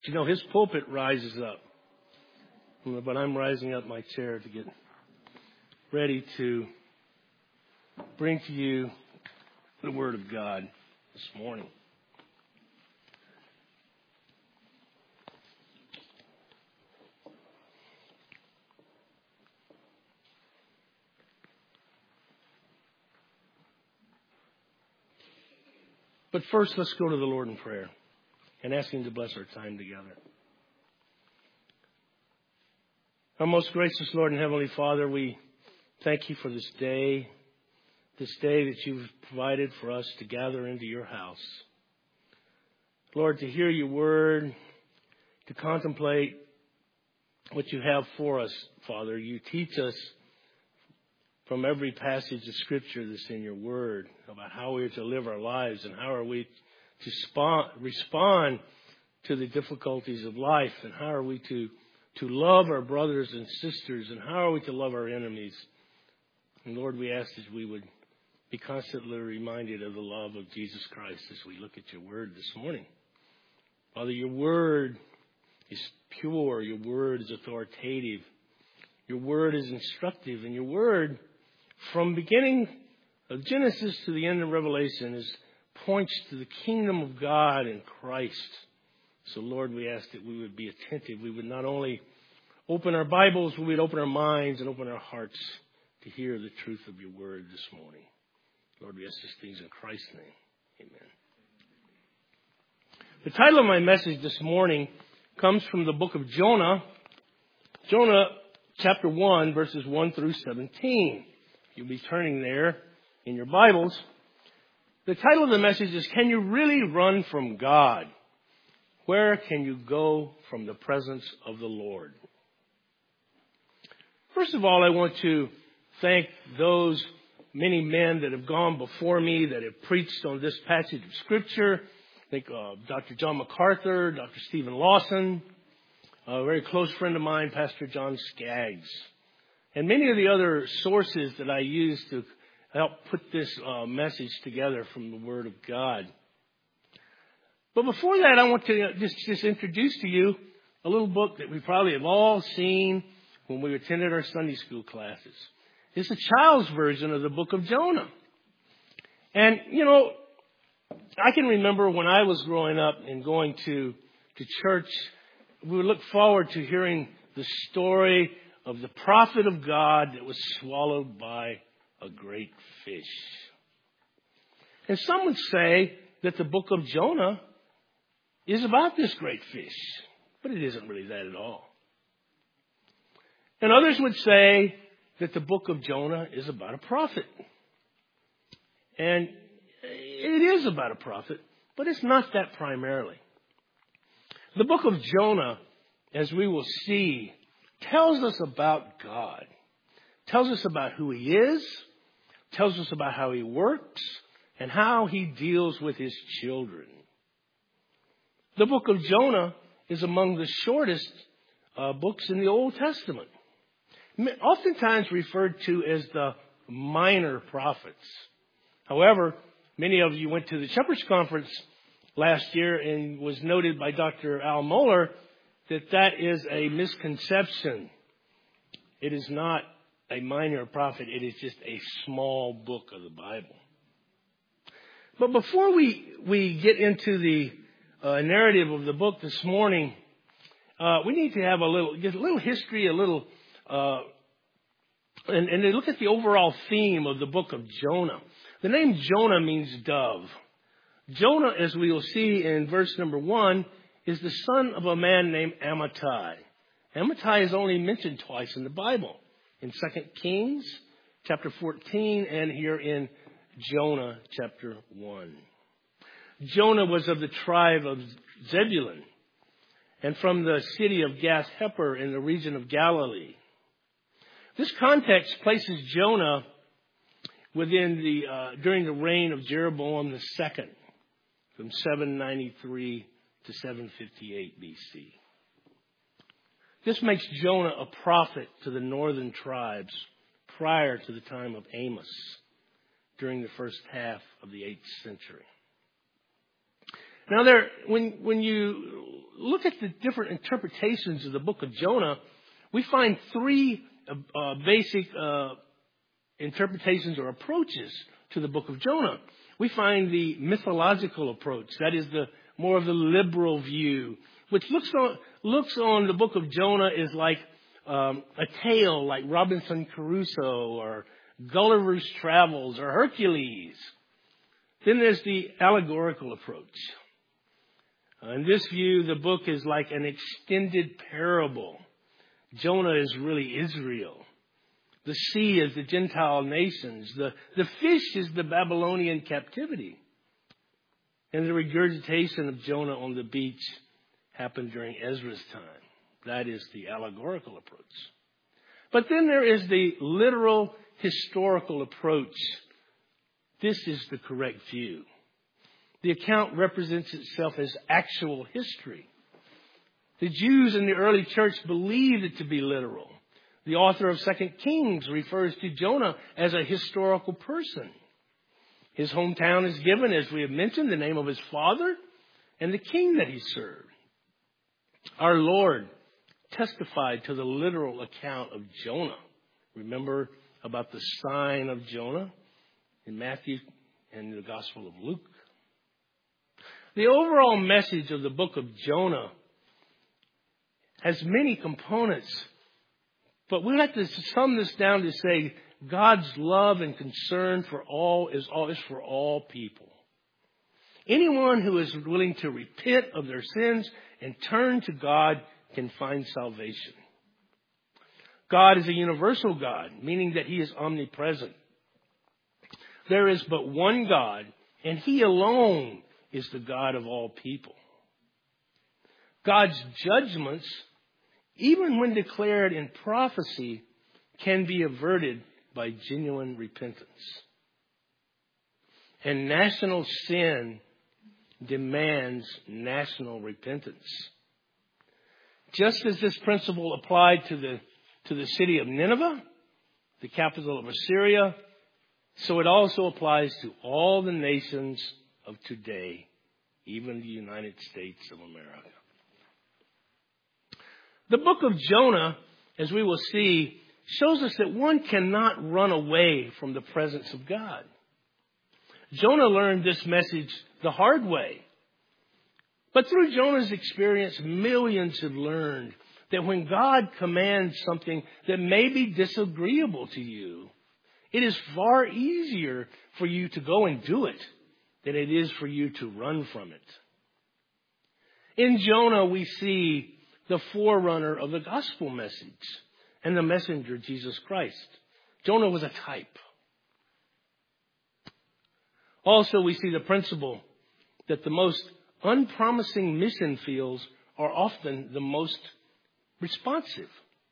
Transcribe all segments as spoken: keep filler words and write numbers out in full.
You know, his pulpit rises up. But I'm rising up my chair to get ready to bring to you the Word of God this morning. But first, let's go to the Lord in prayer and ask Him to bless our time together. Our most gracious Lord and Heavenly Father, we thank You for this day, this day that You've provided for us to gather into Your house. Lord, to hear Your word, to contemplate what You have for us, Father. You teach us from every passage of Scripture that's in Your word about how we are to live our lives and how are we to respond, respond to the difficulties of life, and how are we to to love our brothers and sisters, and how are we to love our enemies. And Lord, we ask that we would be constantly reminded of the love of Jesus Christ as we look at Your word this morning. Father, Your word is pure. Your word is authoritative. Your word is instructive. And Your word, from beginning of Genesis to the end of Revelation, is points to the kingdom of God in Christ. So, Lord, we ask that we would be attentive. We would not only open our Bibles, we would open our minds and open our hearts to hear the truth of Your word this morning. Lord, we ask these things in Christ's name. Amen. The title of my message this morning comes from the book of Jonah. Jonah chapter one, verses one through seventeen. You'll be turning there in your Bibles. The title of the message is, Can You Really Run from God? Where can you go from the presence of the Lord? First of all, I want to thank those many men that have gone before me that have preached on this passage of Scripture. I think uh, Doctor John MacArthur, Doctor Stephen Lawson, a very close friend of mine, Pastor John Skaggs, and many of the other sources that I use to help put this uh, message together from the Word of God. But before that, I want to just, just introduce to you a little book that we probably have all seen when we attended our Sunday school classes. It's a child's version of the book of Jonah. And, you know, I can remember when I was growing up and going to, to church, we would look forward to hearing the story of the prophet of God that was swallowed by a great fish. And some would say that the book of Jonah is about this great fish, but it isn't really that at all. And others would say that the book of Jonah is about a prophet. And it is about a prophet, but it's not that primarily. The book of Jonah, as we will see, tells us about God, tells us about who He is, tells us about how He works, and how He deals with His children. The book of Jonah is among the shortest uh, books in the Old Testament, oftentimes referred to as the minor prophets. However, many of you went to the Shepherd's Conference last year and was noted by Doctor Al Mohler that that is a misconception. It is not a minor prophet. It is just a small book of the Bible. But before we, we get into the uh, narrative of the book this morning, uh, we need to have a little, get a little history, a little, uh, and, and look at the overall theme of the book of Jonah. The name Jonah means dove. Jonah, as we will see in verse number one, is the son of a man named Amittai. Amittai is only mentioned twice in the Bible, in Second Kings chapter fourteen and here in Jonah chapter one. Jonah was of the tribe of Zebulun and from the city of Gath-hepher in the region of Galilee. This context places Jonah within the uh, during the reign of Jeroboam the second, from seven ninety-three to seven fifty-eight B C. This makes Jonah a prophet to the northern tribes prior to the time of Amos, during the first half of the eighth century. Now, there, when when you look at the different interpretations of the book of Jonah, we find three uh, basic uh, interpretations or approaches to the book of Jonah. We find the mythological approach, that is the more of the liberal view, which looks on looks on the book of Jonah as like um, a tale, like Robinson Crusoe or Gulliver's Travels or Hercules. Then there's the allegorical approach. Uh, in this view, the book is like an extended parable. Jonah is really Israel. The sea is the Gentile nations. The, the fish is the Babylonian captivity. And the regurgitation of Jonah on the beach happened during Ezra's time. That is the allegorical approach. But then there is the literal historical approach. This is the correct view. The account represents itself as actual history. The Jews in the early church believed it to be literal. The author of Second Kings refers to Jonah as a historical person. His hometown is given, as we have mentioned, the name of his father and the king that he served. Our Lord testified to the literal account of Jonah. Remember about the sign of Jonah in Matthew and the Gospel of Luke. The overall message of the book of Jonah has many components, but we like to sum this down to say God's love and concern for all is, all is for all people. Anyone who is willing to repent of their sins and turn to God can find salvation. God is a universal God, meaning that he is omnipresent. There is but one God, and he alone is the God of all people. God's judgments, even when declared in prophecy, can be averted by genuine repentance. And national sin demands national repentance. Just as this principle applied to the, to the city of Nineveh, the capital of Assyria, so it also applies to all the nations of today, even the United States of America. The book of Jonah, as we will see, shows us that one cannot run away from the presence of God. Jonah learned this message the hard way. But through Jonah's experience, millions have learned that when God commands something that may be disagreeable to you, it is far easier for you to go and do it than it is for you to run from it. In Jonah, we see the forerunner of the gospel message and the messenger, Jesus Christ. Jonah was a type. Also, we see the principle that the most unpromising mission fields are often the most responsive.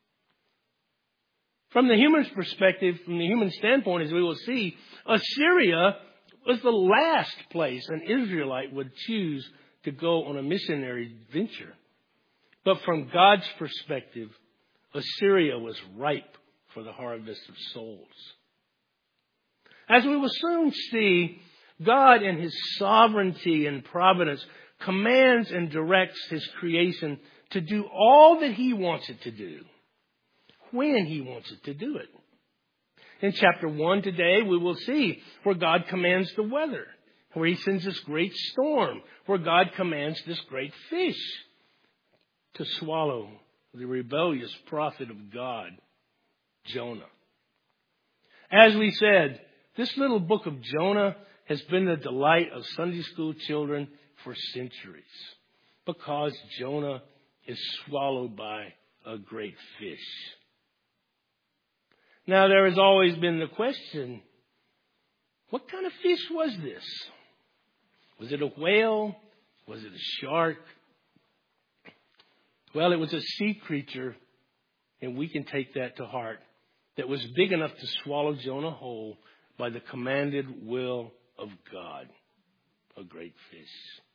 From the human's perspective, from the human standpoint, as we will see, Assyria was the last place an Israelite would choose to go on a missionary venture. But from God's perspective, Assyria was ripe for the harvest of souls. As we will soon see, God in his sovereignty and providence commands and directs his creation to do all that he wants it to do, when he wants it to do it. In chapter one today, we will see where God commands the weather, where he sends this great storm, where God commands this great fish to swallow the rebellious prophet of God, Jonah. As we said, this little book of Jonah has been the delight of Sunday school children for centuries because Jonah is swallowed by a great fish. Now, there has always been the question, what kind of fish was this? Was it a whale? Was it a shark? Well, it was a sea creature, and we can take that to heart, that was big enough to swallow Jonah whole by the commanded will of God, a great fish.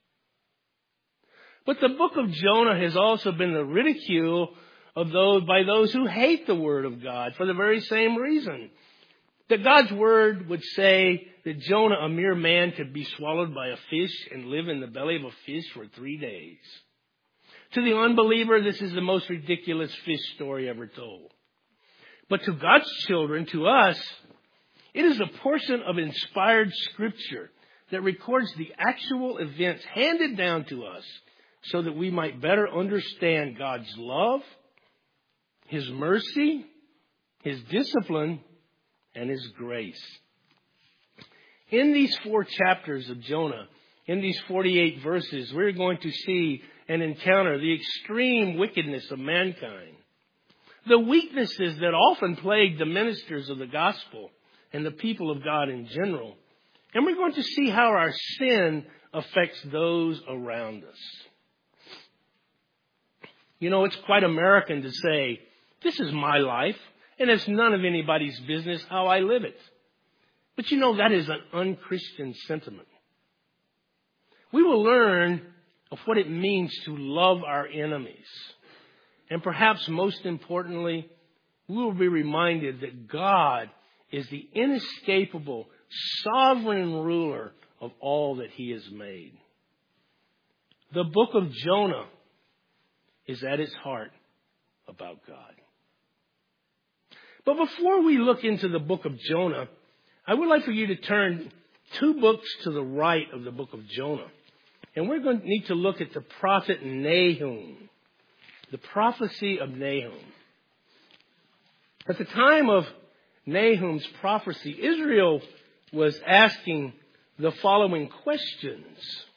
But the book of Jonah has also been the ridicule of those by those who hate the word of God for the very same reason. That God's word would say that Jonah, a mere man, could be swallowed by a fish and live in the belly of a fish for three days. To the unbeliever, this is the most ridiculous fish story ever told. But to God's children, to us, it is a portion of inspired scripture that records the actual events handed down to us so that we might better understand God's love, His mercy, His discipline, and His grace. In these four chapters of Jonah, in these forty-eight verses, we're going to see and encounter the extreme wickedness of mankind, the weaknesses that often plague the ministers of the gospel and the people of God in general. And we're going to see how our sin affects those around us. You know, it's quite American to say, this is my life, and it's none of anybody's business how I live it. But you know, that is an unchristian sentiment. We will learn of what it means to love our enemies. And perhaps most importantly, we will be reminded that God is the inescapable, sovereign ruler of all that He has made. The book of Jonah is at its heart about God. But before we look into the book of Jonah, I would like for you to turn two books to the right of the book of Jonah. And we're going to need to look at the prophet Nahum, the prophecy of Nahum. At the time of Nahum's prophecy, Israel was asking the following questions.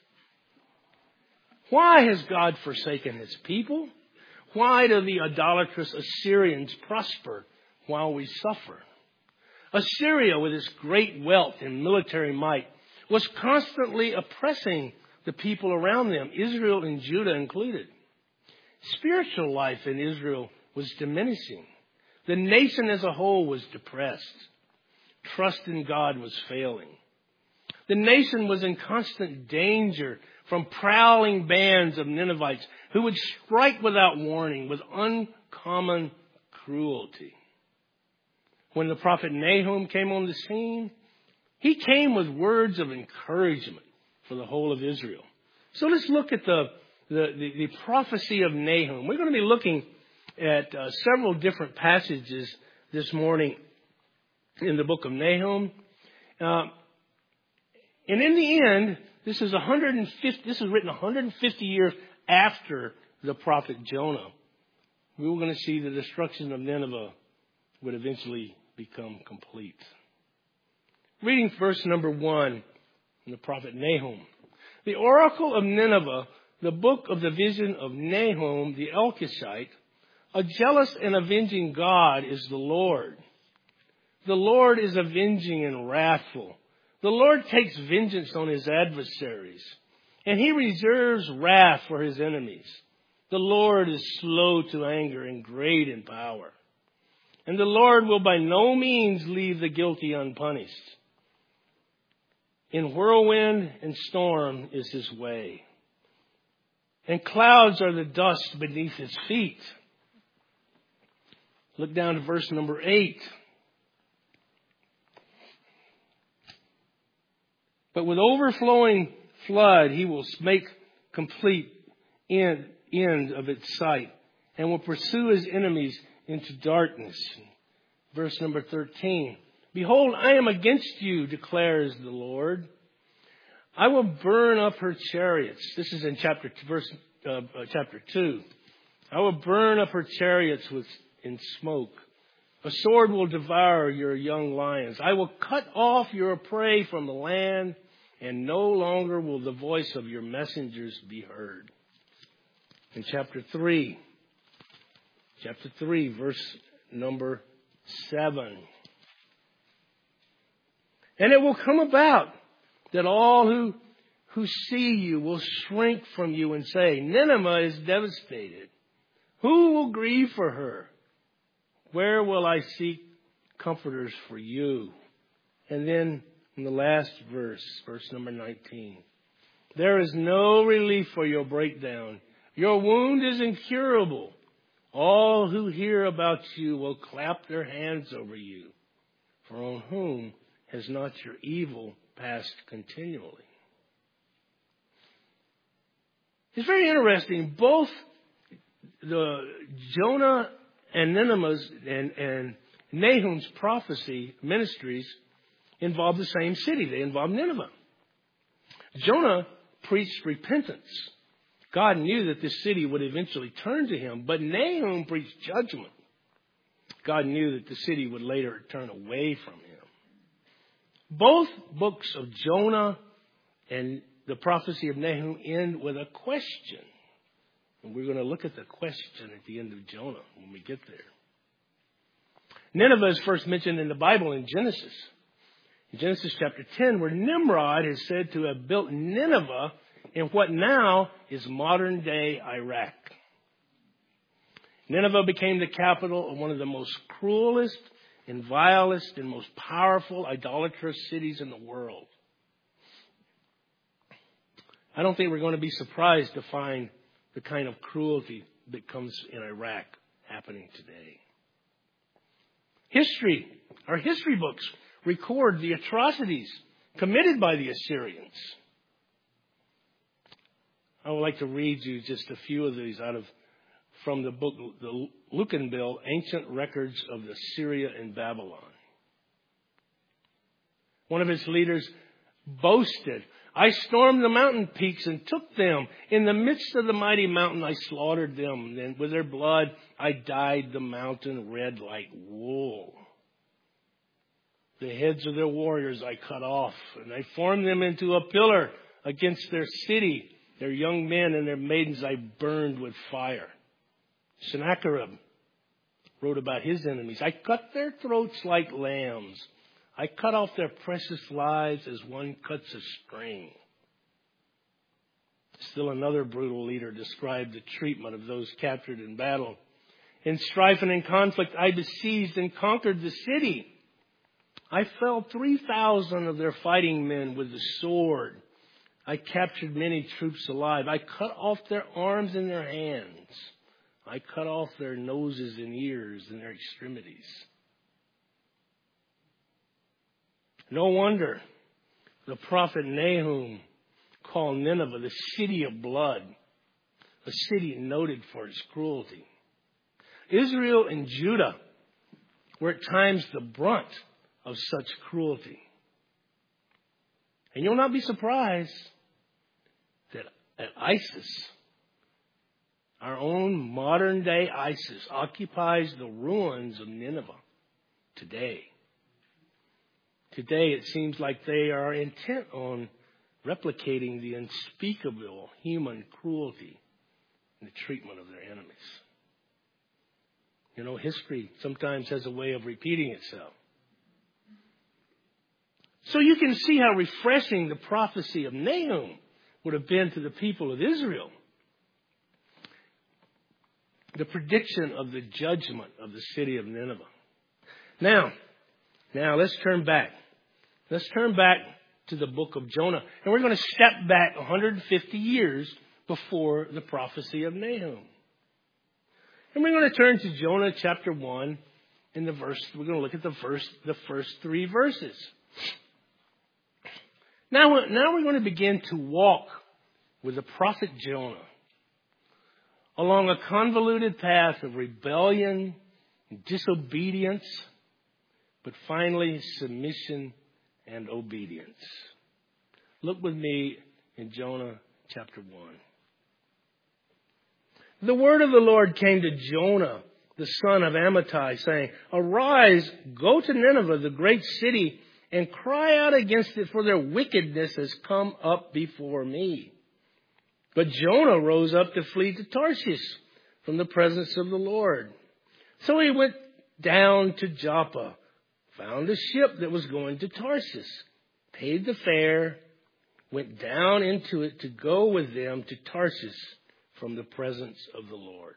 Why has God forsaken His people? Why do the idolatrous Assyrians prosper while we suffer? Assyria, with its great wealth and military might, was constantly oppressing the people around them, Israel and Judah included. Spiritual life in Israel was diminishing. The nation as a whole was depressed. Trust in God was failing. The nation was in constant danger from prowling bands of Ninevites who would strike without warning with uncommon cruelty. When the prophet Nahum came on the scene, he came with words of encouragement for the whole of Israel. So let's look at the, the, the, the prophecy of Nahum. We're going to be looking at uh, several different passages this morning in the book of Nahum. Uh, and in the end, this is one hundred fifty, this is written one hundred fifty years after the prophet Jonah. We were going to see the destruction of Nineveh would eventually become complete. Reading verse number one in the prophet Nahum. The oracle of Nineveh, the book of the vision of Nahum the Elkoshite, a jealous and avenging God is the Lord. The Lord is avenging and wrathful. The Lord takes vengeance on His adversaries, and He reserves wrath for His enemies. The Lord is slow to anger and great in power. And the Lord will by no means leave the guilty unpunished. In whirlwind and storm is His way, and clouds are the dust beneath His feet. Look down to verse number eight. But with overflowing flood, He will make complete end, end of its sight, and will pursue His enemies into darkness. Verse number thirteen. Behold, I am against you, declares the Lord. I will burn up her chariots. This is in chapter verse uh, uh, chapter two. I will burn up her chariots with in smoke. A sword will devour your young lions. I will cut off your prey from the land, and no longer will the voice of your messengers be heard. In chapter three, chapter three, verse number seven. And it will come about that all who, who see you will shrink from you and say, Nineveh is devastated. Who will grieve for her? Where will I seek comforters for you? And then in the last verse, verse number nineteen. There is no relief for your breakdown. Your wound is incurable. All who hear about you will clap their hands over you. For on whom has not your evil passed continually? It's very interesting. Both the Jonah and Nineveh's and, and Nahum's prophecy ministries involved the same city. They involved Nineveh. Jonah preached repentance. God knew that this city would eventually turn to him, but Nahum preached judgment. God knew that the city would later turn away from him. Both books of Jonah and the prophecy of Nahum end with a question. And we're going to look at the question at the end of Jonah when we get there. Nineveh is first mentioned in the Bible in Genesis. In Genesis chapter ten, where Nimrod is said to have built Nineveh in what now is modern-day Iraq. Nineveh became the capital of one of the most cruelest and vilest and most powerful idolatrous cities in the world. I don't think we're going to be surprised to find the kind of cruelty that comes in Iraq happening today. History, our history books record the atrocities committed by the Assyrians. I would like to read you just a few of these out of from the book, the Lucanbill, Ancient Records of Assyria and Babylon. One of its leaders boasted, "I stormed the mountain peaks and took them. In the midst of the mighty mountain, I slaughtered them. And with their blood, I dyed the mountain red like wool. The heads of their warriors I cut off, and I formed them into a pillar against their city. Their young men and their maidens I burned with fire." Sennacherib wrote about his enemies. "I cut their throats like lambs. I cut off their precious lives as one cuts a string." Still another brutal leader described the treatment of those captured in battle. "In strife and in conflict, I besieged and conquered the city. I felled three thousand of their fighting men with the sword. I captured many troops alive. I cut off their arms and their hands. I cut off their noses and ears and their extremities." No wonder the prophet Nahum called Nineveh the city of blood, a city noted for its cruelty. Israel and Judah were at times the brunt of such cruelty. And you'll not be surprised that at ISIS, our own modern-day ISIS, occupies the ruins of Nineveh today. Today, it seems like they are intent on replicating the unspeakable human cruelty and the treatment of their enemies. You know, history sometimes has a way of repeating itself. So you can see how refreshing the prophecy of Nahum would have been to the people of Israel. The prediction of the judgment of the city of Nineveh. Now, now let's turn back. Let's turn back to the book of Jonah. And we're going to step back one hundred fifty years before the prophecy of Nahum. And we're going to turn to Jonah chapter one in the verse. We're going to look at the verse, the first three verses. Now, now we're going to begin to walk with the prophet Jonah along a convoluted path of rebellion and disobedience, but finally submission and obedience. Look with me in Jonah chapter one. The word of the Lord came to Jonah, the son of Amittai, saying, "Arise, go to Nineveh, the great city, and cry out against it, for their wickedness has come up before me." But Jonah rose up to flee to Tarshish from the presence of the Lord. So he went down to Joppa, found a ship that was going to Tarshish, paid the fare, went down into it to go with them to Tarshish from the presence of the Lord.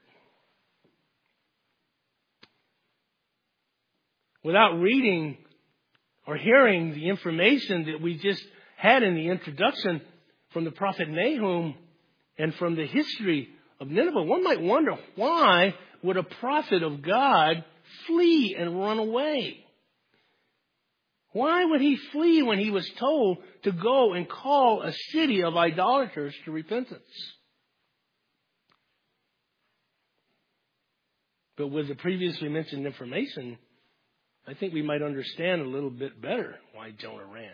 Without reading or hearing the information that we just had in the introduction from the prophet Nahum and from the history of Nineveh, one might wonder, why would a prophet of God flee and run away? Why would he flee when he was told to go and call a city of idolaters to repentance? But with the previously mentioned information, I think we might understand a little bit better why Jonah ran.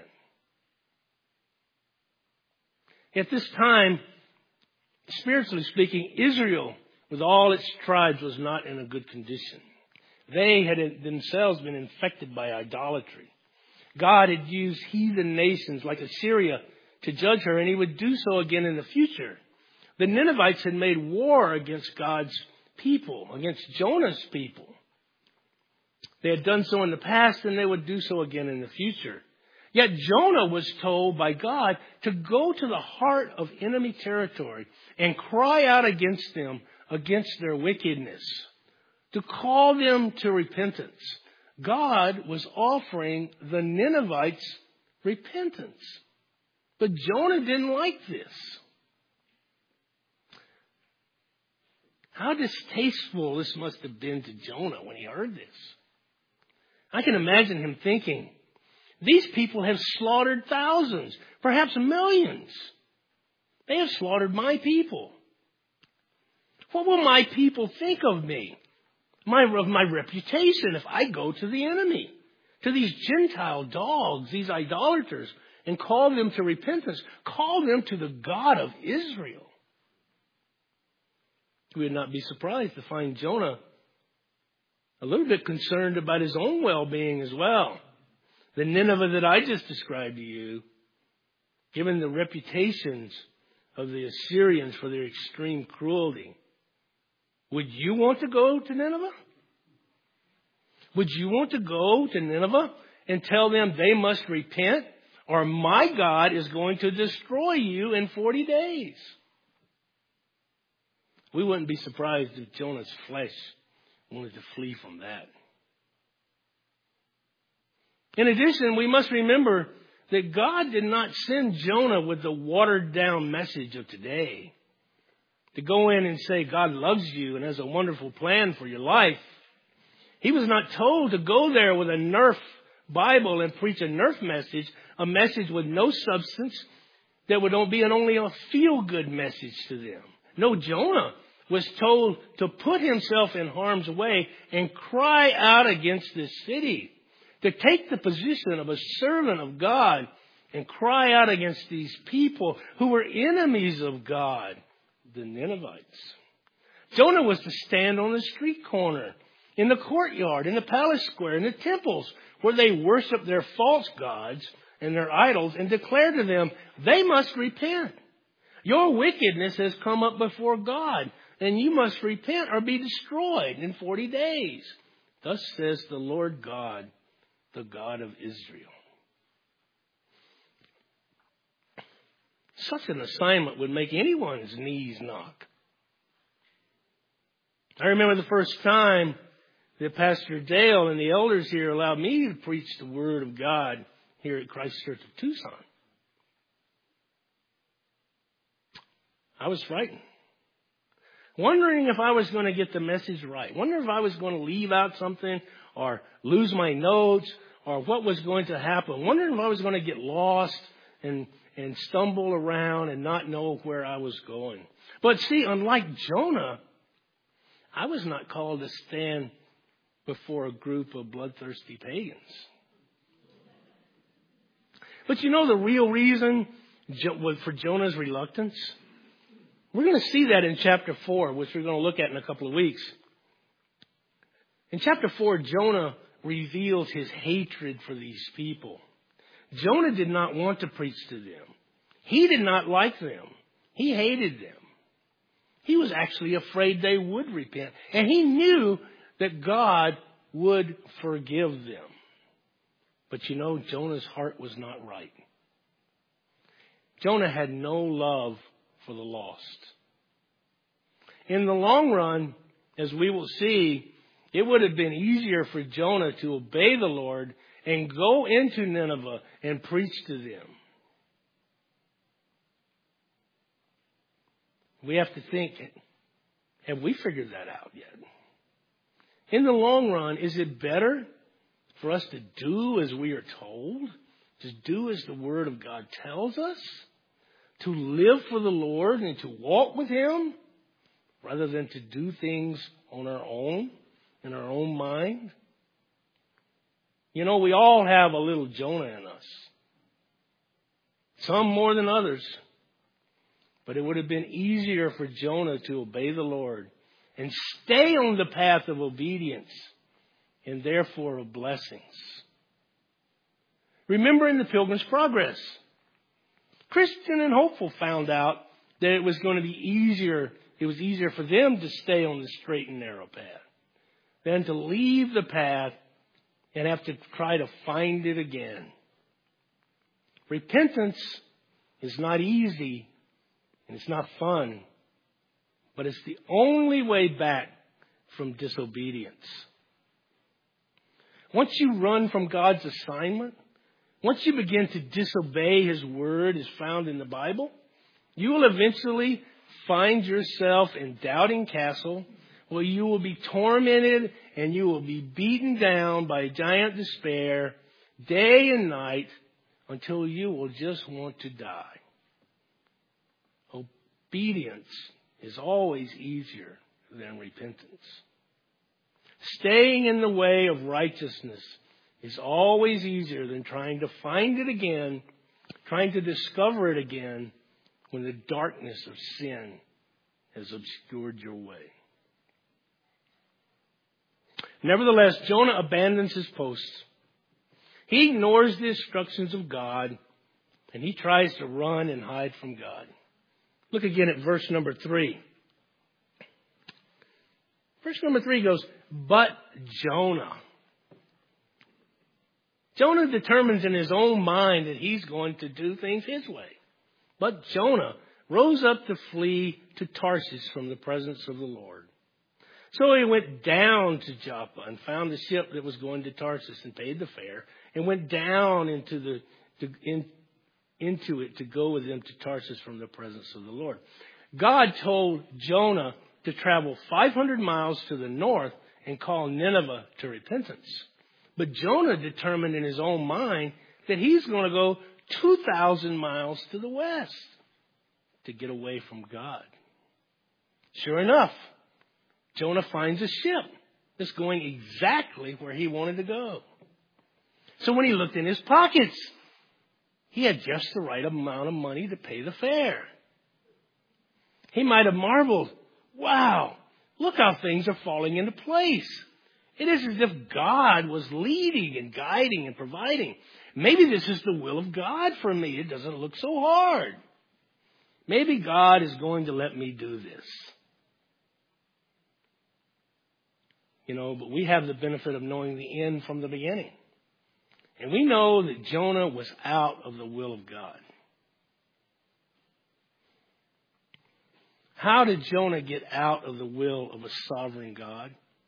At this time, spiritually speaking, Israel, with all its tribes, was not in a good condition. They had themselves been infected by idolatry. God had used heathen nations like Assyria to judge her, and he would do so again in the future. The Ninevites had made war against God's people, against Jonah's people. They had done so in the past, and they would do so again in the future. Yet Jonah was told by God to go to the heart of enemy territory and cry out against them, against their wickedness, to call them to repentance. God was offering the Ninevites repentance. But Jonah didn't like this. How distasteful this must have been to Jonah when he heard this. I can imagine him thinking, these people have slaughtered thousands, perhaps millions. They have slaughtered my people. What will my people think of me? My, of my reputation if I go to the enemy, to these Gentile dogs, these idolaters, and call them to repentance, call them to the God of Israel. We would not be surprised to find Jonah a little bit concerned about his own well-being as well. The Nineveh that I just described to you, given the reputations of the Assyrians for their extreme cruelty, would you want to go to Nineveh? Would you want to go to Nineveh and tell them they must repent, or my God is going to destroy you in forty days? We wouldn't be surprised if Jonah's flesh wanted to flee from that. In addition, we must remember that God did not send Jonah with the watered-down message of today to go in and say God loves you and has a wonderful plan for your life. He was not told to go there with a Nerf Bible and preach a Nerf message, a message with no substance that would be an only a feel-good message to them. No, Jonah was told to put himself in harm's way and cry out against this city, to take the position of a servant of God and cry out against these people who were enemies of God, the Ninevites. Jonah was to stand on the street corner, in the courtyard, in the palace square, in the temples, where they worship their false gods and their idols, and declare to them, they must repent. Your wickedness has come up before God, and you must repent or be destroyed in forty days. Thus says the Lord God, the God of Israel. Such an assignment would make anyone's knees knock. I remember the first time that Pastor Dale and the elders here allowed me to preach the Word of God here at Christ Church of Tucson. I was frightened. Wondering if I was going to get the message right. Wondering if I was going to leave out something or lose my notes or what was going to happen. Wondering if I was going to get lost and, and stumble around and not know where I was going. But see, unlike Jonah, I was not called to stand before a group of bloodthirsty pagans. But you know the real reason for Jonah's reluctance? We're going to see that in chapter four, which we're going to look at in a couple of weeks. In chapter four, Jonah reveals his hatred for these people. Jonah did not want to preach to them. He did not like them. He hated them. He was actually afraid they would repent. And he knew that God would forgive them. But you know, Jonah's heart was not right. Jonah had no love for the lost. In the long run, as we will see, it would have been easier for Jonah to obey the Lord and go into Nineveh and preach to them. We have to think, have we figured that out yet? In the long run, is it better for us to do as we are told? To do as the Word of God tells us? To live for the Lord and to walk with Him? Rather than to do things on our own? in our own mind? You know, we all have a little Jonah in us. Some more than others. But it would have been easier for Jonah to obey the Lord and stay on the path of obedience and therefore of blessings. Remember in the Pilgrim's Progress, Christian and Hopeful found out that it was going to be easier, it was easier for them to stay on the straight and narrow path than to leave the path and have to try to find it again. Repentance is not easy and it's not fun, but it's the only way back from disobedience. Once you run from God's assignment, once you begin to disobey His word as found in the Bible, you will eventually find yourself in Doubting Castle, where you will be tormented and you will be beaten down by giant despair day and night until you will just want to die. Obedience is always easier than repentance. Staying in the way of righteousness is always easier than trying to find it again, trying to discover it again when the darkness of sin has obscured your way. Nevertheless, Jonah abandons his post. He ignores the instructions of God, and he tries to run and hide from God. Look again at verse number three. Verse number three goes, but Jonah. Jonah determines in his own mind that he's going to do things his way. But Jonah rose up to flee to Tarshish from the presence of the Lord. So he went down to Joppa and found the ship that was going to Tarshish and paid the fare and went down into the to, in, into it to go with them to Tarshish from the presence of the Lord. God told Jonah to travel five hundred miles to the north and call Nineveh to repentance. But Jonah determined in his own mind that he's going to go two thousand miles to the west to get away from God. Sure enough, Jonah finds a ship that's going exactly where he wanted to go. So when he looked in his pockets, he had just the right amount of money to pay the fare. He might have marveled, wow, look how things are falling into place. It is as if God was leading and guiding and providing. Maybe this is the will of God for me. It doesn't look so hard. Maybe God is going to let me do this. You know, but we have the benefit of knowing the end from the beginning. And we know that Jonah was out of the will of God. How did Jonah get out of the will of a sovereign God?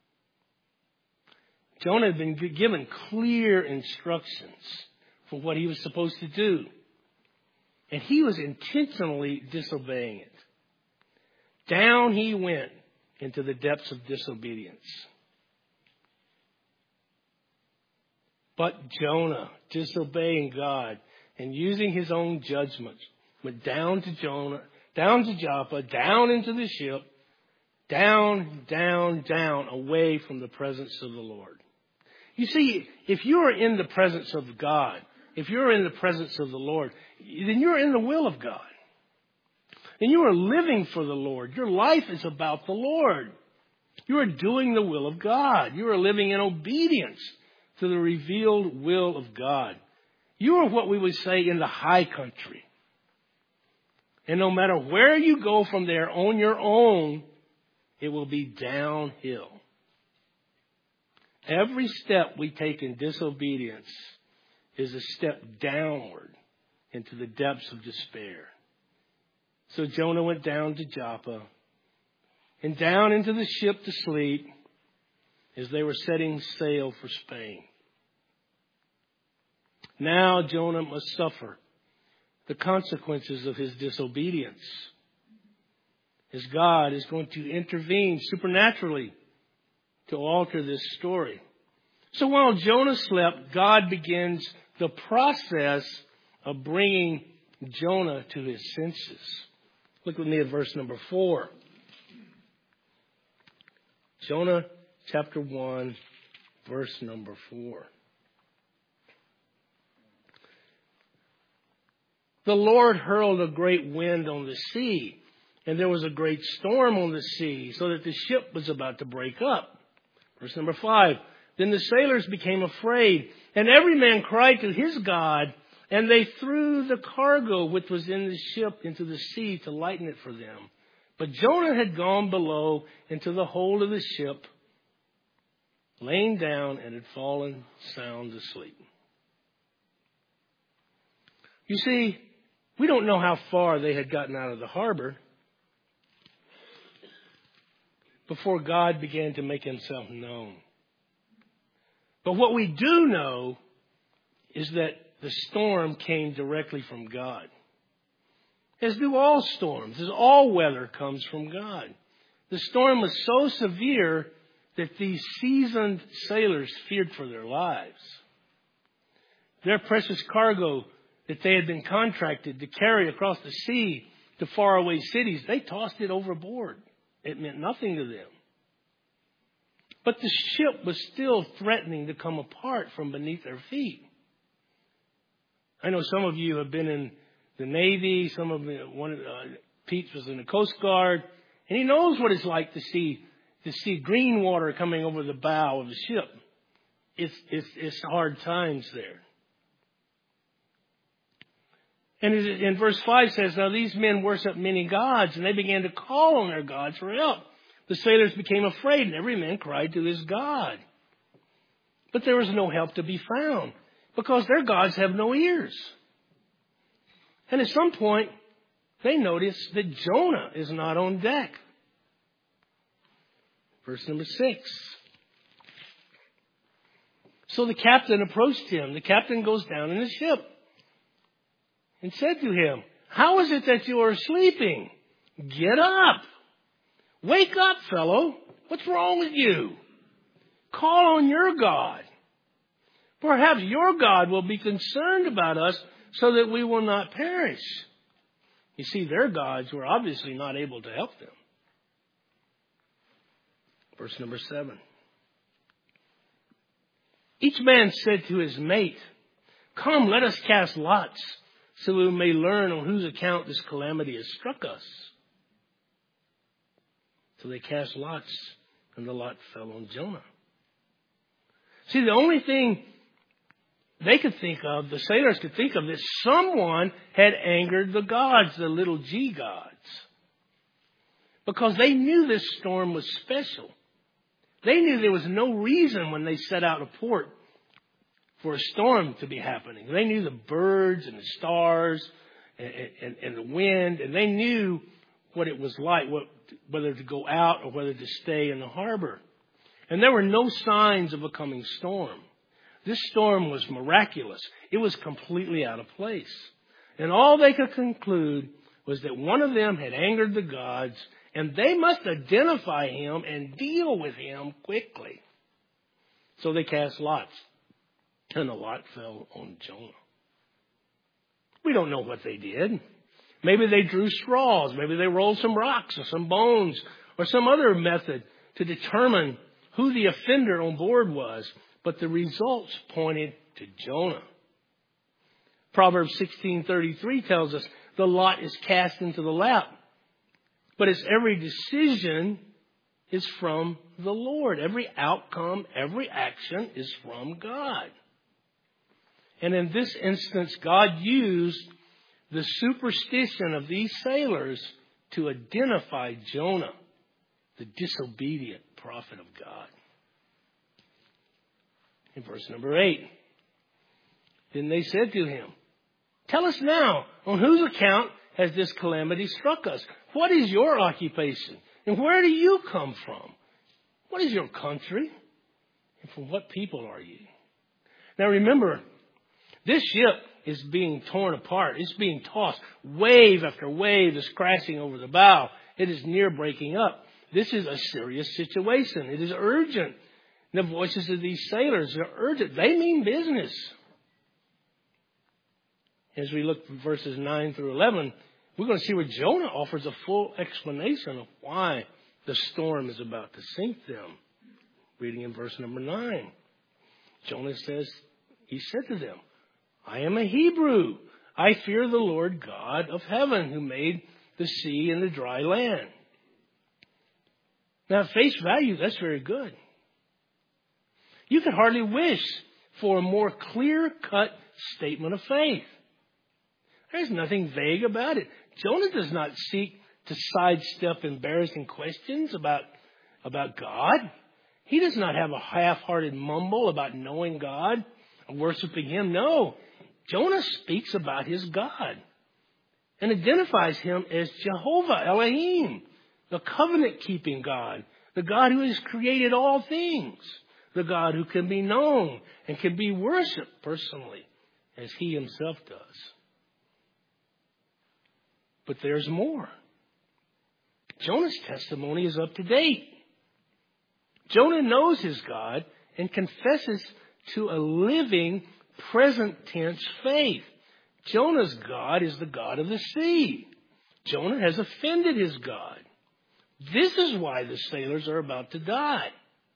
Jonah had been given clear instructions for what he was supposed to do. And he was intentionally disobeying it. Down he went into the depths of disobedience. But Jonah, disobeying God and using his own judgment, went down to Jonah, down to Joppa, down into the ship, down, down, down, away from the presence of the Lord. You see, if you are in the presence of God, if you're in the presence of the Lord, then you're in the will of God. And you are living for the Lord. Your life is about the Lord. You are doing the will of God. You are living in obedience to the revealed will of God. You are what we would say in the high country. And no matter where you go from there on your own, it will be downhill. Every step we take in disobedience is a step downward into the depths of despair. So Jonah went down to Joppa and down into the ship to sleep as they were setting sail for Spain. Now Jonah must suffer the consequences of his disobedience, as God is going to intervene supernaturally to alter this story. So while Jonah slept, God begins the process of bringing Jonah to his senses. Look with me at verse number four. Jonah chapter one, verse number four. The Lord hurled a great wind on the sea, and there was a great storm on the sea, so that the ship was about to break up. Verse number five. Then the sailors became afraid, and every man cried to his God, and they threw the cargo which was in the ship into the sea to lighten it for them. But Jonah had gone below into the hold of the ship, lain down, and had fallen sound asleep. You see, we don't know how far they had gotten out of the harbor before God began to make himself known. But what we do know is that the storm came directly from God. As do all storms, as all weather comes from God. The storm was so severe that these seasoned sailors feared for their lives. Their precious cargo that they had been contracted to carry across the sea to faraway cities, they tossed it overboard. It meant nothing to them. But the ship was still threatening to come apart from beneath their feet. I know some of you have been in the Navy. Some of them, one of uh, Pete was in the Coast Guard, and he knows what it's like to see to see green water coming over the bow of the ship. It's it's, it's hard times there. And in verse five says, now these men worship many gods, and they began to call on their gods for help. The sailors became afraid, and every man cried to his God. But there was no help to be found, because their gods have no ears. And at some point, they notice that Jonah is not on deck. Verse number six. So the captain approached him. The captain goes down in the ship and said to him, how is it that you are sleeping? Get up. Wake up, fellow. What's wrong with you? Call on your God. Perhaps your God will be concerned about us so that we will not perish. You see, their gods were obviously not able to help them. Verse number seven. Each man said to his mate, come, let us cast lots, so we may learn on whose account this calamity has struck us. So they cast lots, and the lot fell on Jonah. See, the only thing they could think of, the sailors could think of, that someone had angered the gods, the little g gods. Because they knew this storm was special. They knew there was no reason when they set out to port for a storm to be happening. They knew the birds and the stars and, and, and the wind, and they knew what it was like, what, whether to go out or whether to stay in the harbor. And there were no signs of a coming storm. This storm was miraculous. It was completely out of place. And all they could conclude was that one of them had angered the gods, and they must identify him and deal with him quickly. So they cast lots, and the lot fell on Jonah. We don't know what they did. Maybe they drew straws. Maybe they rolled some rocks or some bones or some other method to determine who the offender on board was. But the results pointed to Jonah. Proverbs sixteen thirty-three tells us the lot is cast into the lap. But it's every decision is from the Lord. Every outcome, every action is from God. And in this instance, God used the superstition of these sailors to identify Jonah, the disobedient prophet of God. In verse number eight, then they said to him, tell us now, on whose account has this calamity struck us? What is your occupation? And where do you come from? What is your country? And from what people are you? Now remember, this ship is being torn apart. It's being tossed. Wave after wave is crashing over the bow. It is near breaking up. This is a serious situation. It is urgent. The voices of these sailors are urgent. They mean business. As we look from verses nine through eleven, we're going to see where Jonah offers a full explanation of why the storm is about to sink them. Reading in verse number nine. Jonah says, he said to them, I am a Hebrew. I fear the Lord God of heaven who made the sea and the dry land. Now, at face value, that's very good. You could hardly wish for a more clear-cut statement of faith. There's nothing vague about it. Jonah does not seek to sidestep embarrassing questions about, about God. He does not have a half-hearted mumble about knowing God and worshiping Him. No, Jonah speaks about his God and identifies Him as Jehovah Elohim, the covenant-keeping God, the God who has created all things, the God who can be known and can be worshipped personally as He Himself does. But there's more. Jonah's testimony is up to date. Jonah knows his God and confesses to a living, present tense faith. Jonah's God is the God of the sea. Jonah has offended his God. This is why the sailors are about to die.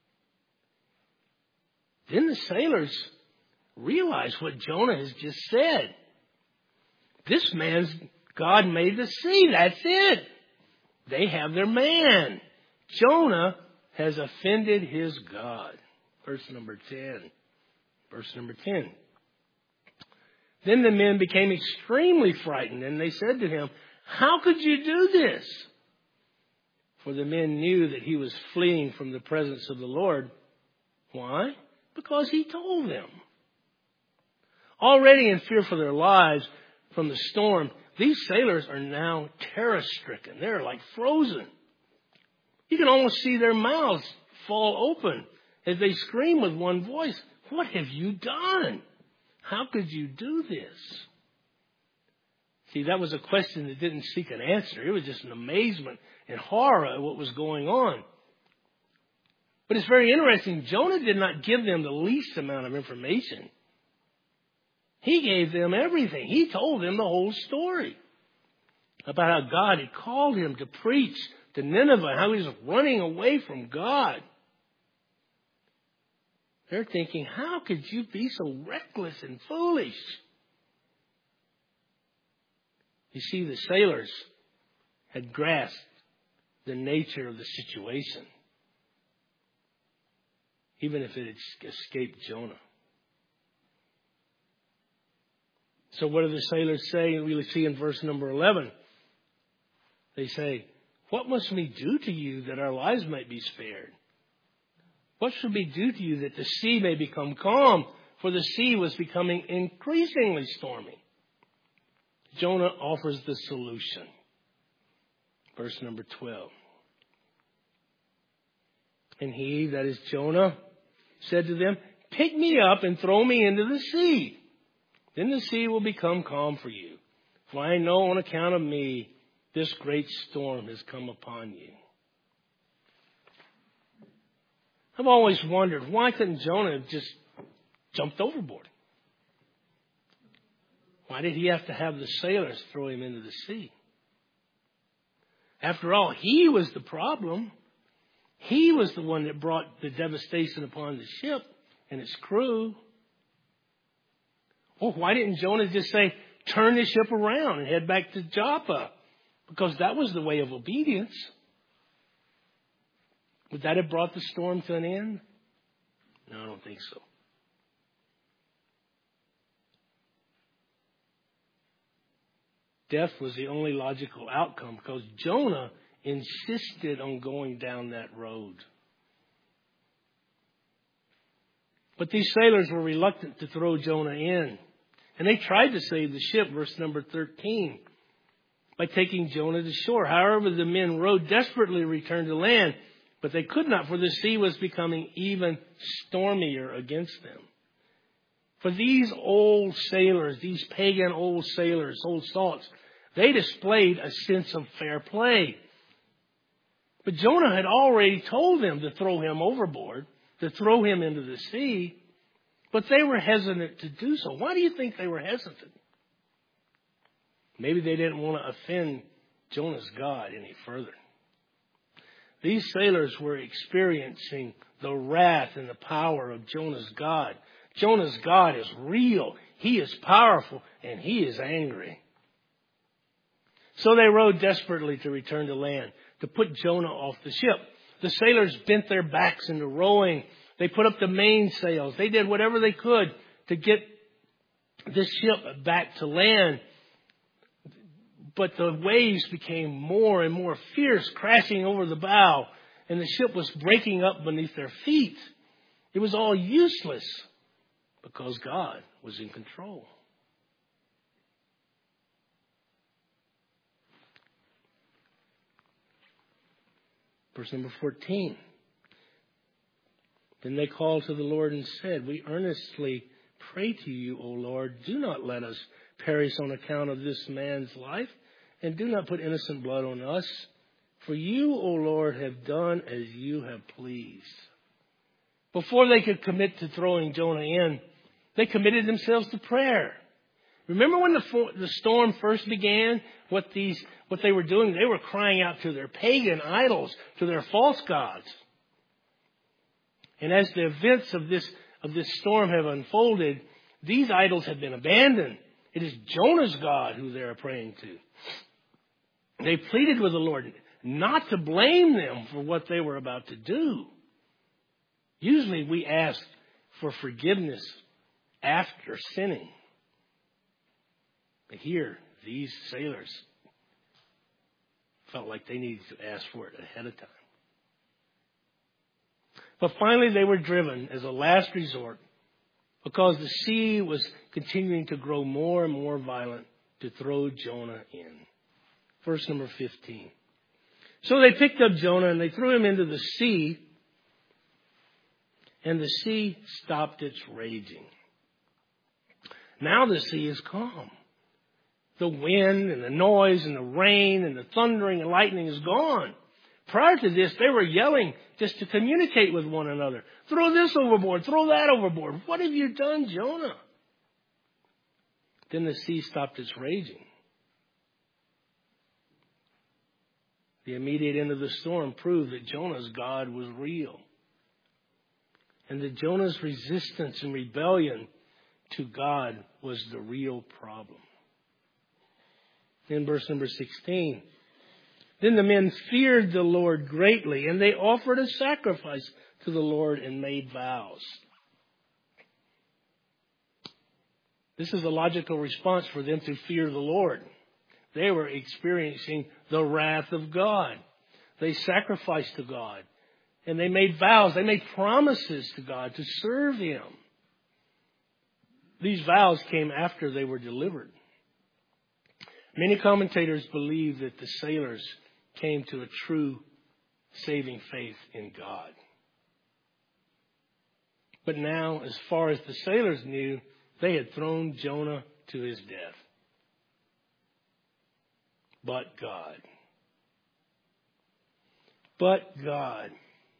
Then the sailors realize what Jonah has just said. This man's God made the sea. That's it. They have their man. Jonah has offended his God. Verse number ten. Verse number ten. Then the men became extremely frightened, and they said to him, how could you do this? For the men knew that he was fleeing from the presence of the Lord. Why? Because he told them. Already in fear for their lives from the storm, these sailors are now terror-stricken. They're like frozen. You can almost see their mouths fall open as they scream with one voice, what have you done? How could you do this? See, that was a question that didn't seek an answer. It was just an amazement and horror at what was going on. But it's very interesting. Jonah did not give them the least amount of information. He gave them everything. He told them the whole story about how God had called him to preach to Nineveh, how he was running away from God. They're thinking, how could you be so reckless and foolish? You see, the sailors had grasped the nature of the situation, even if it had escaped Jonah. So what do the sailors say? We see in verse number eleven. They say, what must we do to you that our lives might be spared? What should we do to you that the sea may become calm? For the sea was becoming increasingly stormy. Jonah offers the solution. Verse number twelve. And he, that is Jonah, said to them, pick me up and throw me into the sea. Then the sea will become calm for you. For I know on account of me, this great storm has come upon you. I've always wondered, why couldn't Jonah have just jumped overboard? Why did he have to have the sailors throw him into the sea? After all, he was the problem. He was the one that brought the devastation upon the ship and its crew. Well, why didn't Jonah just say, turn the ship around and head back to Joppa? Because that was the way of obedience. Would that have brought the storm to an end? No, I don't think so. Death was the only logical outcome because Jonah insisted on going down that road. But these sailors were reluctant to throw Jonah in. And they tried to save the ship, verse number thirteen, by taking Jonah to shore. However, the men rowed desperately to return to land, but they could not, for the sea was becoming even stormier against them. For these old sailors, these pagan old sailors, old salts, they displayed a sense of fair play. But Jonah had already told them to throw him overboard, to throw him into the sea, but they were hesitant to do so. Why do you think they were hesitant? Maybe they didn't want to offend Jonah's God any further. These sailors were experiencing the wrath and the power of Jonah's God. Jonah's God is real. He is powerful, and he is angry. So they rowed desperately to return to land, to put Jonah off the ship. The sailors bent their backs into rowing. They put up the mainsails. They did whatever they could to get this ship back to land. But the waves became more and more fierce, crashing over the bow, and the ship was breaking up beneath their feet. It was all useless because God was in control. Verse number fourteen. Then they called to the Lord and said, "We earnestly pray to you, O Lord, do not let us perish on account of this man's life, and do not put innocent blood on us. For you, O Lord, have done as you have pleased." Before they could commit to throwing Jonah in, they committed themselves to prayer. Remember when the, the storm first began, what these what they were doing? They were crying out to their pagan idols, to their false gods. And as the events of this of this storm have unfolded, these idols have been abandoned. It is Jonah's God who they are praying to. They pleaded with the Lord not to blame them for what they were about to do. Usually we ask for forgiveness after sinning. But here, these sailors felt like they needed to ask for it ahead of time. But finally they were driven as a last resort, because the sea was continuing to grow more and more violent, to throw Jonah in. Verse number fifteen. So they picked up Jonah and they threw him into the sea, and the sea stopped its raging. Now the sea is calm. The wind and the noise and the rain and the thundering and lightning is gone. Prior to this, they were yelling just to communicate with one another. Throw this overboard, throw that overboard. What have you done, Jonah? Then the sea stopped its raging. The immediate end of the storm proved that Jonah's God was real, and that Jonah's resistance and rebellion to God was the real problem. In verse number sixteen, then the men feared the Lord greatly, and they offered a sacrifice to the Lord and made vows. This is a logical response for them to fear the Lord. They were experiencing the wrath of God. They sacrificed to God, and they made vows. They made promises to God to serve Him. These vows came after they were delivered. Many commentators believe that the sailors came to a true saving faith in God. But now, as far as the sailors knew, they had thrown Jonah to his death. But God. But God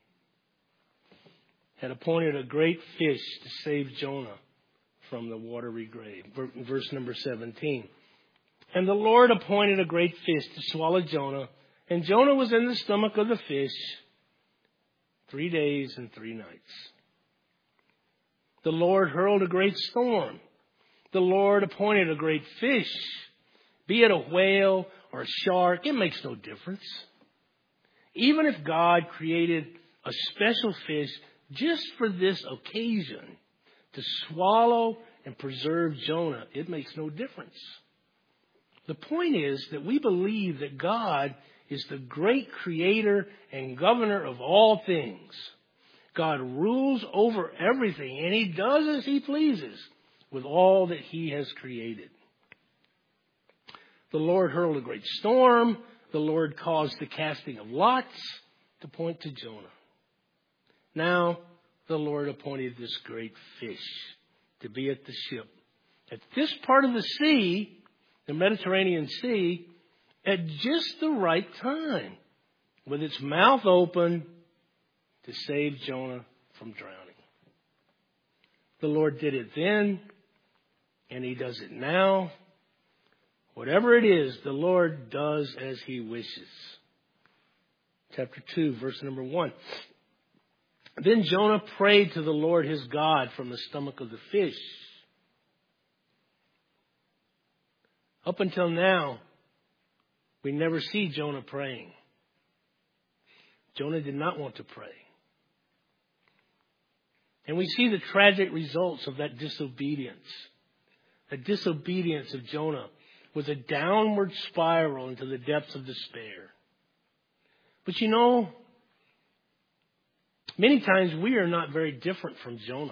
had appointed a great fish to save Jonah from the watery grave. Verse number seventeen. And the Lord appointed a great fish to swallow Jonah, and Jonah was in the stomach of the fish three days and three nights. The Lord hurled a great storm. The Lord appointed a great fish. Be it a whale or a shark, it makes no difference. Even if God created a special fish just for this occasion to swallow and preserve Jonah, it makes no difference. The point is that we believe that God is the great creator and governor of all things. God rules over everything, and He does as He pleases with all that He has created. The Lord hurled a great storm. The Lord caused the casting of lots to point to Jonah. Now the Lord appointed this great fish to be at the ship at this part of the sea, the Mediterranean Sea, at just the right time, with its mouth open to save Jonah from drowning. The Lord did it then, and He does it now. Whatever it is, the Lord does as He wishes. Chapter two, verse number one. Then Jonah prayed to the Lord his God from the stomach of the fish. Up until now, we never see Jonah praying. Jonah did not want to pray. And we see the tragic results of that disobedience. The disobedience of Jonah was a downward spiral into the depths of despair. But you know, many times we are not very different from Jonah.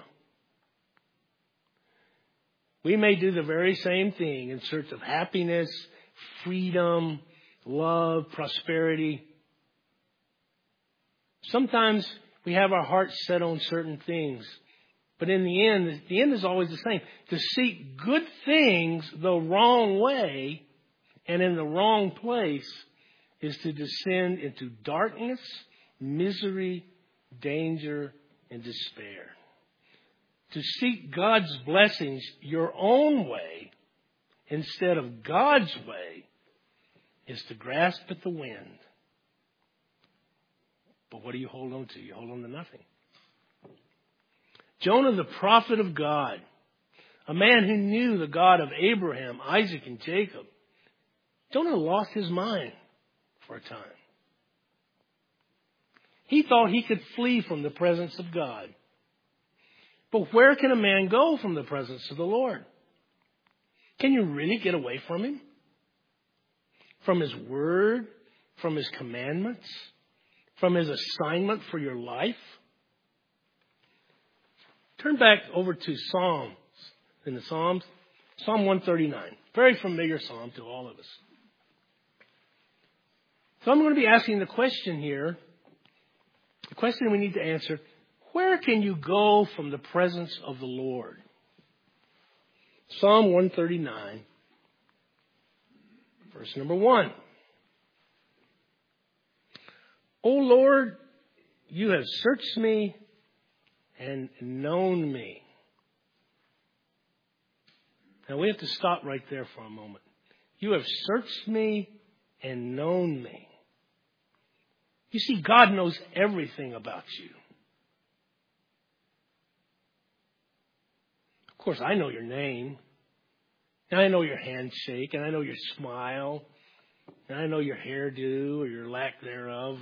We may do the very same thing in search of happiness, freedom, love, prosperity. Sometimes we have our hearts set on certain things. But in the end, the end is always the same. To seek good things the wrong way and in the wrong place is to descend into darkness, misery, danger, and despair. To seek God's blessings your own way instead of God's way is to grasp at the wind. But what do you hold on to? You hold on to nothing. Jonah, the prophet of God, a man who knew the God of Abraham, Isaac, and Jacob, Jonah lost his mind for a time. He thought he could flee from the presence of God. But where can a man go from the presence of the Lord? Can you really get away from him? From his word? From his commandments? From his assignment for your life? Turn back over to Psalms, in the Psalms, Psalm one thirty-nine. Very familiar psalm to all of us. So I'm going to be asking the question here, the question we need to answer, where can you go from the presence of the Lord? Psalm one thirty-nine, verse number one. O Lord, you have searched me and known me. Now we have to stop right there for a moment. You have searched me and known me. You see, God knows everything about you. Of course, I know your name. And I know your handshake. And I know your smile. And I know your hairdo or your lack thereof.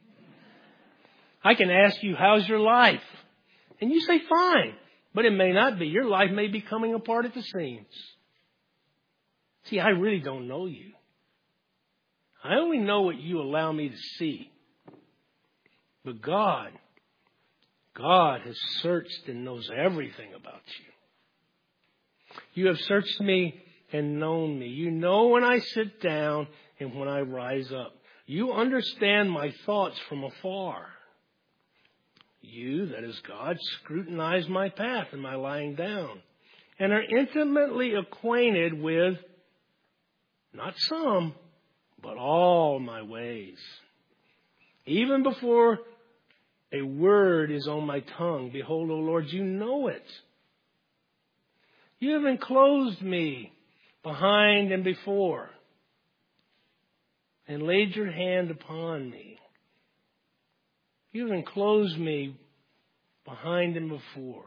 I can ask you, how's your life? And you say, fine. But it may not be. Your life may be coming apart at the seams. See, I really don't know you. I only know what you allow me to see. But God, God has searched and knows everything about you. You have searched me and known me. You know when I sit down and when I rise up. You understand my thoughts from afar. You, that is God, scrutinize my path and my lying down, and are intimately acquainted with not some, but all my ways. Even before a word is on my tongue, behold, O Lord, you know it. You have enclosed me behind and before, and laid your hand upon me. You have enclosed me behind and before.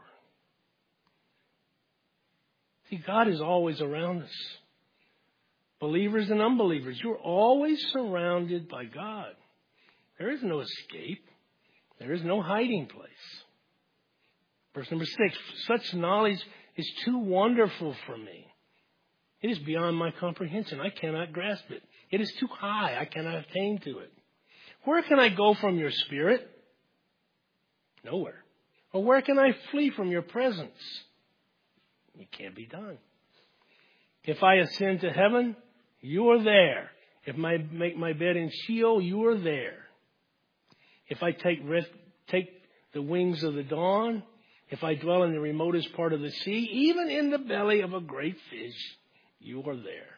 See, God is always around us. Believers and unbelievers, you're always surrounded by God. There is no escape. There is no hiding place. Verse number six, such knowledge is too wonderful for me. It is beyond my comprehension. I cannot grasp it. It is too high. I cannot attain to it. Where can I go from your spirit? Nowhere. Or where can I flee from your presence? It can't be done. If I ascend to heaven, you are there. If I make my bed in Sheol, you are there. If I take rest, take the wings of the dawn, if I dwell in the remotest part of the sea, even in the belly of a great fish, you are there.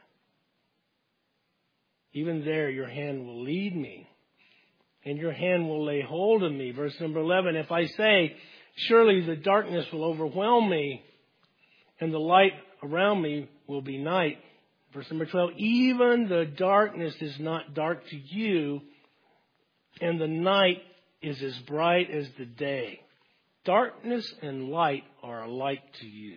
Even there, your hand will lead me, and your hand will lay hold of me. Verse number eleven, if I say, surely the darkness will overwhelm me, and the light around me will be night. Verse number twelve, even the darkness is not dark to you, and the night is as bright as the day. darkness and light are alike to you.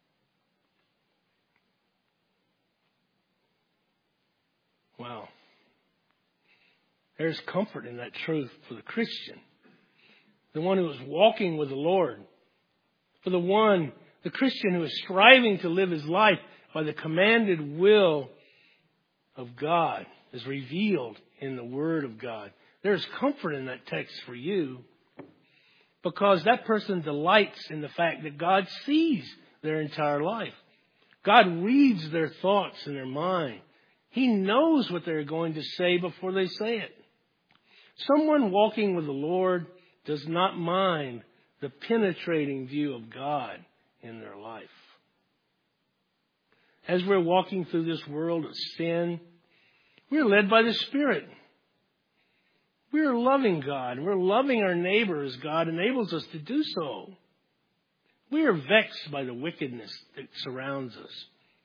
Wow. There's comfort in that truth for the Christian, the one who is walking with the Lord, for the one, the Christian who is striving to live his life by the commanded will of God as revealed in the Word of God. There's comfort in that text for you because that person delights in the fact that God sees their entire life. God reads their thoughts in their mind. He knows what they're going to say before they say it. Someone walking with the Lord does not mind the penetrating view of God in their life. As we're walking through this world of sin, we're led by the Spirit. We're loving God. We're loving our neighbor as God enables us to do so. We are vexed by the wickedness that surrounds us.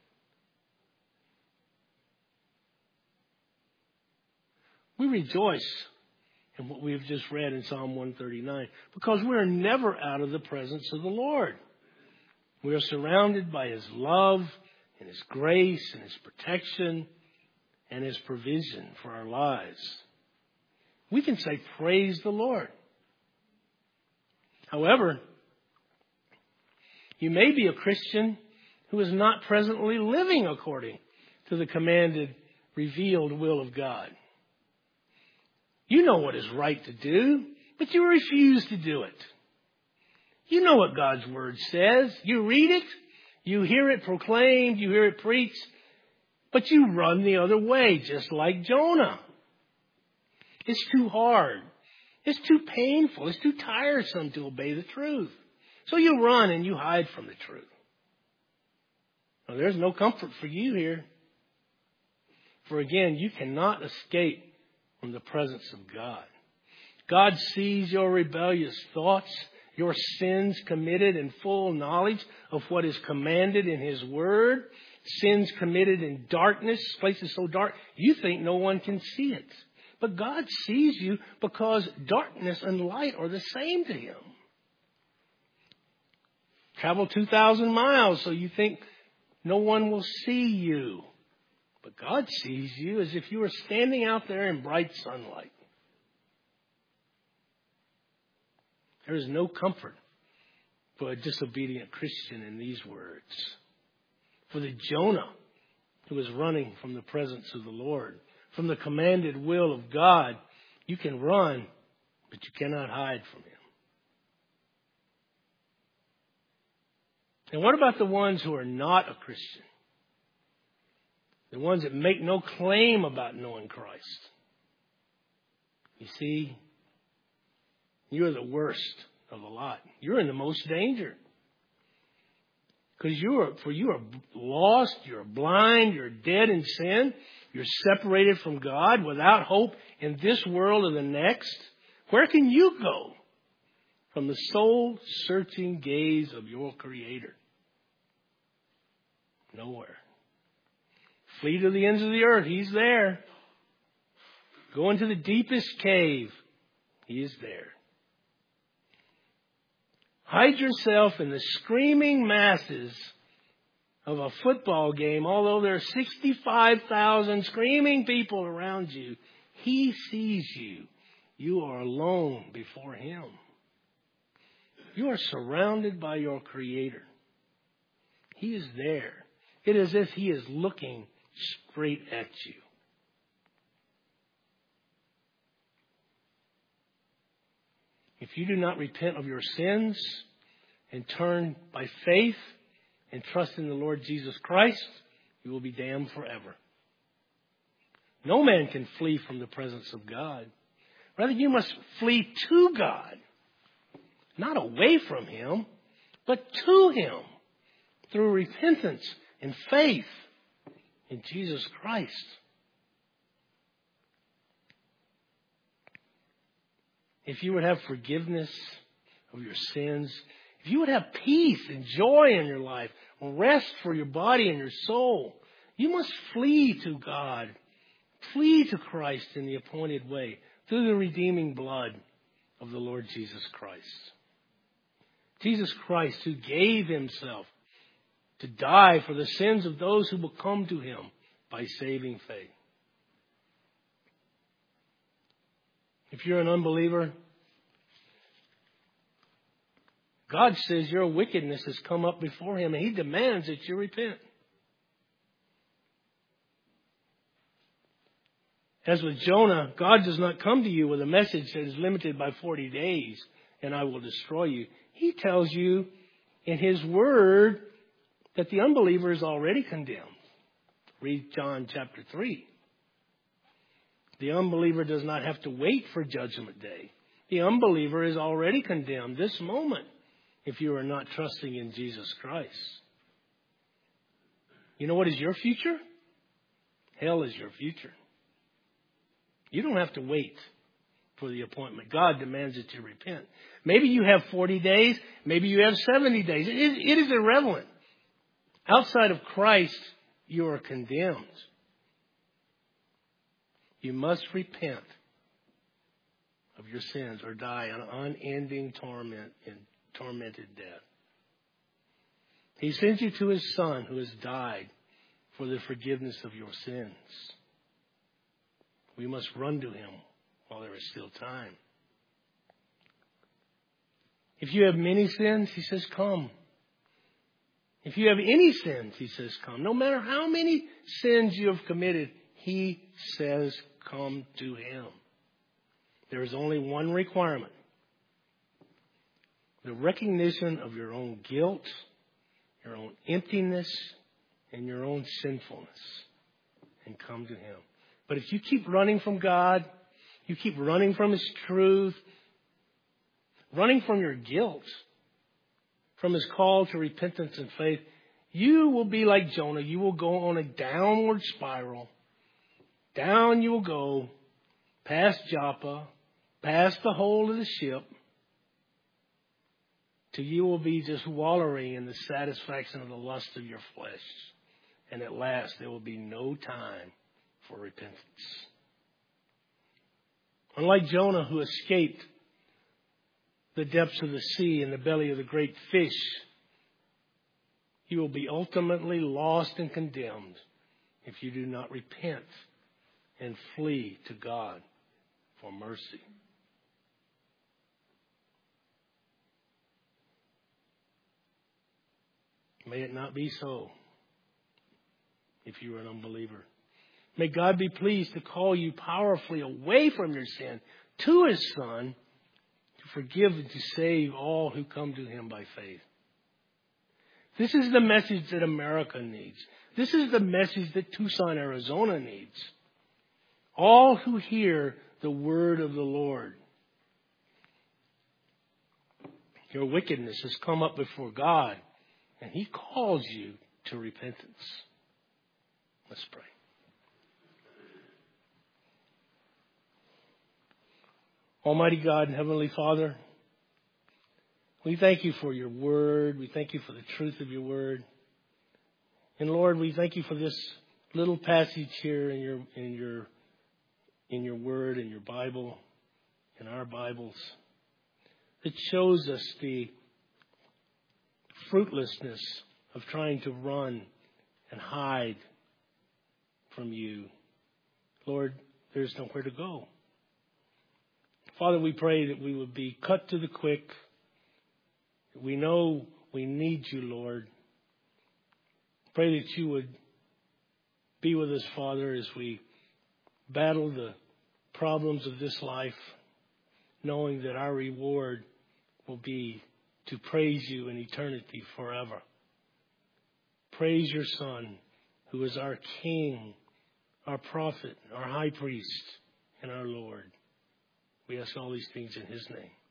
We rejoice in what we have just read in Psalm one thirty-nine because we are never out of the presence of the Lord. We are surrounded by His love and His grace and His protection and His provision for our lives. We can say, praise the Lord. However, you may be a Christian who is not presently living according to the commanded, revealed will of God. You know what is right to do, but you refuse to do it. You know what God's Word says. You read it. You hear it proclaimed. You hear it preached. But you run the other way, just like Jonah. It's too hard. It's too painful. It's too tiresome to obey the truth. So you run and you hide from the truth. Now, there's no comfort for you here. For again, you cannot escape from the presence of God. God sees your rebellious thoughts, your sins committed in full knowledge of what is commanded in His Word, sins committed in darkness, places so dark you think no one can see it. But God sees you because darkness and light are the same to Him. Travel two thousand miles so you think no one will see you. But God sees you as if you were standing out there in bright sunlight. There is no comfort for a disobedient Christian in these words. For the Jonah who is running from the presence of the Lord, from the commanded will of God, you can run, but you cannot hide from Him. And what about the ones who are not a Christian? The ones that make no claim about knowing Christ. You see, you're the worst of the lot. You're in the most danger. Because you are, for you are lost, you're blind, you're dead in sin, you're separated from God without hope in this world or the next. Where can you go from the soul-searching gaze of your Creator? Nowhere. Flee to the ends of the earth. He's there. Go into the deepest cave. He is there. Hide yourself in the screaming masses of a football game, although there are sixty-five thousand screaming people around you. He sees you. You are alone before Him. You are surrounded by your Creator. He is there. It is as if He is looking straight at you. If you do not repent of your sins and turn by faith and trust in the Lord Jesus Christ, you will be damned forever. No man can flee from the presence of God. Rather, you must flee to God. Not away from Him, but to Him through repentance and faith in Jesus Christ. If you would have forgiveness of your sins, if you would have peace and joy in your life, rest for your body and your soul, you must flee to God. Flee to Christ in the appointed way through the redeeming blood of the Lord Jesus Christ. Jesus Christ, who gave himself to die for the sins of those who will come to him by saving faith. If you're an unbeliever, God says your wickedness has come up before him, and he demands that you repent. As with Jonah, God does not come to you with a message that is limited by forty days, and I will destroy you. He tells you in his word that the unbeliever is already condemned. Read John chapter three. The unbeliever does not have to wait for judgment day. The unbeliever is already condemned this moment if you are not trusting in Jesus Christ. You know what is your future? Hell is your future. You don't have to wait for the appointment. God demands that you repent. Maybe you have forty days. Maybe you have seventy days. It is, it is irrelevant. Outside of Christ, you are condemned. You must repent of your sins or die an unending torment in tormented death. He sends you to his Son who has died for the forgiveness of your sins. We must run to him while there is still time. If you have many sins, he says, come. If you have any sins, he says, come. No matter how many sins you have committed, he says, come to him. There is only one requirement. The recognition of your own guilt, your own emptiness, and your own sinfulness. And come to him. But if you keep running from God, you keep running from his truth, running from your guilt, from his call to repentance and faith, you will be like Jonah. You will go on a downward spiral. Down you will go, past Joppa, past the hold of the ship, till you will be just wallowing in the satisfaction of the lust of your flesh. And at last there will be no time for repentance. Unlike Jonah, who escaped the depths of the sea and the belly of the great fish, you will be ultimately lost and condemned if you do not repent and flee to God for mercy. May it not be so if you are an unbeliever. May God be pleased to call you powerfully away from your sin to his Son to forgive and to save all who come to him by faith. This is the message that America needs. This is the message that Tucson, Arizona needs. All who hear the word of the Lord. Your wickedness has come up before God, and he calls you to repentance. Let's pray. Almighty God and Heavenly Father, we thank you for your word. We thank you for the truth of your word. And Lord, we thank you for this little passage here in your in your in your word, in your Bible, in our Bibles. It shows us the fruitlessness of trying to run and hide from you. Lord, there's nowhere to go. Father, we pray that we would be cut to the quick. We know we need you, Lord. Pray that you would be with us, Father, as we battle the problems of this life, knowing that our reward will be to praise you in eternity forever. Praise your Son, who is our King, our prophet, our high priest, and our Lord. We ask all these things in his name.